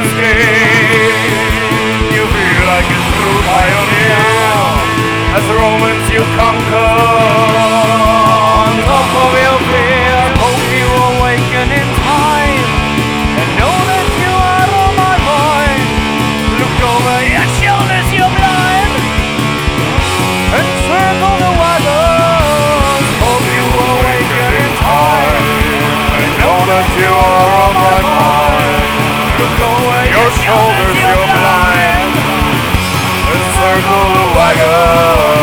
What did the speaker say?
skin. You feel like a true pioneer as the Romans you conquer. On top of your fear, hope you awaken in time, and know that you are on my mind. Look over your shoulders, you're blind, and circle the wagons. Hope you awaken in time, and know that you are on my mind. Look over your shoulders, you're blind, and circle the wagons.